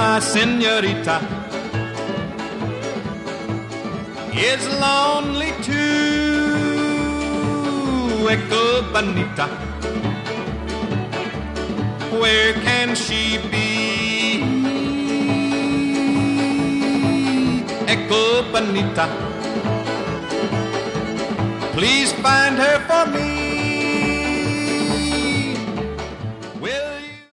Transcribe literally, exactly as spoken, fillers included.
my senorita is lonely too. Echo bonita, where can she be? Echo bonita, please find her for me.